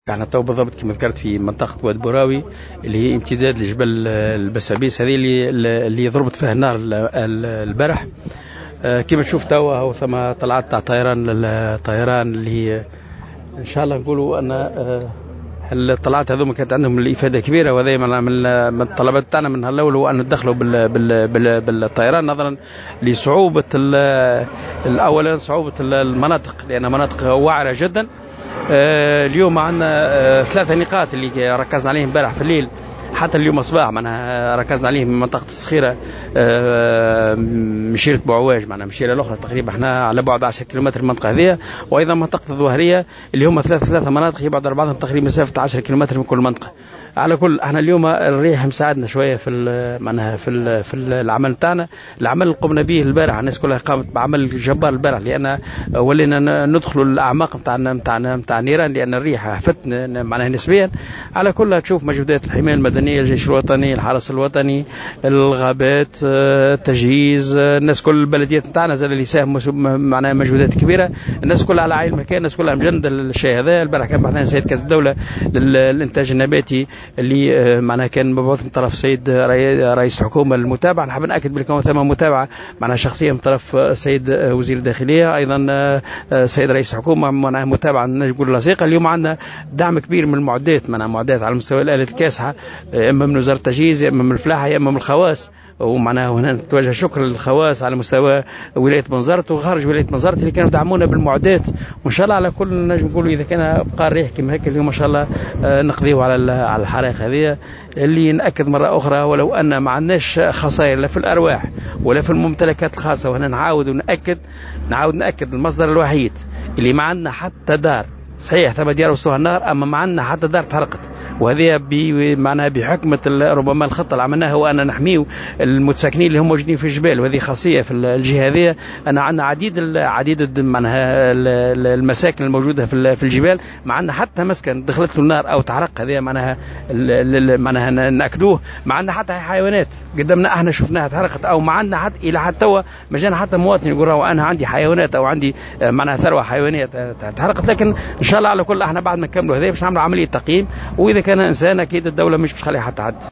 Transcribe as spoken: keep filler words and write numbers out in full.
احنا تو بالضبط كما ذكرت في منطقة واد بوراوي اللي هي امتداد لجبل البسابيس، هذه اللي اللي ضربت فيها النار البارح. كما تشوف توا هو ثم طلعت تاع طيران الطيران اللي هي ان شاء الله نقولوا ان الطلعات هذوما كانت عندهم الافاده كبيره، وهذا من الطلبات تاعنا من الاول هو ان ندخلوا بال بال بال بالطيران نظرا لصعوبه الاولا صعوبه المناطق، لان مناطق وعره جدا. اليوم عندنا ثلاثه نقاط اللي ركزنا عليهم امبارح في الليل حتى اليوم صباح، معناها ركزنا عليهم من منطقه الصخيره مشيره بوعواج، معناها مشيره الاخرى تقريبا احنا على بعد عشرة كيلومتر من المنطقه هذه، وايضا منطقه الظهريه اللي هم ثلاث ثلاثه مناطق يبعد على بعضهم تقريبا مسافه عشرة كيلومتر من كل منطقه. على كل احنا اليوم الريح مساعدنا شويه في معناها في في العمل تاعنا. العمل اللي قمنا به البارح الناس كلها قامت بعمل جبار البارح، لان ولينا ندخلوا الاعماق نتاعنا نتاعنا نتاع النيران، لان الريح هفت معناها نسبيا. على كل تشوف مجهودات الحمايه المدنيه، الجيش الوطني، الحرس الوطني، الغابات، التجهيز، الناس كل البلديات نتاعنا زاد اللي يساهموا معناها مجهودات كبيره. الناس كلها على عين المكان، الناس كلها مجنده الشيء هذا. البارح كان بعثنا سيد كاس الدوله للانتاج النباتي اللي معناها كان مبعوث من طرف سيد رئيس الحكومه للمتابعه. نحب ناكد بالكون ثم متابعه معناها شخصيه من طرف سيد وزير الداخليه، ايضا سيد رئيس الحكومه معناها متابعه نقول لصيقه. اليوم عندنا دعم كبير من المعدات، معناها معدات على مستوى الاله الكاسحه، اما من وزاره التجهيز، اما من الفلاحه، اما من الخواص. ومعناها هنا نتوجه شكر للخواص على مستوى ولايه بنزرت وخارج ولايه بنزرت اللي كانوا دعمونا بالمعدات. وان شاء الله على كل نجم نقولوا اذا كان بقى الريح كما هيك اليوم ما شاء الله نقضيه على على الحرائق هذه. اللي ناكد مره اخرى ولو ان ما عندناش خسائر لا في الارواح ولا في الممتلكات الخاصه، وهنا نعاود وناكد نعاود ناكد المصدر الوحيد اللي ما عندنا حتى دار، صحيح ثم ديار وصلها النار اما ما عندنا حتى دار تحرقت، وهذه معناها بحكمه ربما الخطه اللي عملناها هو ان نحميو المتساكنين اللي هم موجودين في الجبال، وهذه خاصيه في الجهه هذه. انا عندنا عديد عديد معناها المساكن الموجوده في الجبال ما عندنا حتى مسكن دخلت له النار او تحرق، هذه معناها معناها ناكدوه. ما عندنا حتى حيوانات قدامنا احنا شفناها تحرقت، او ما عندنا حتى الى حتى توا ما جانا حتى مواطن يقول انا عندي حيوانات او عندي معناها ثروه حيوانيه تحرقت. لكن ان شاء الله على كل احنا بعد ما نكملوا هذه باش نعملوا عمليه تقييم، واذا كان انسان اكيد الدوله مش بتخليها حتى حد.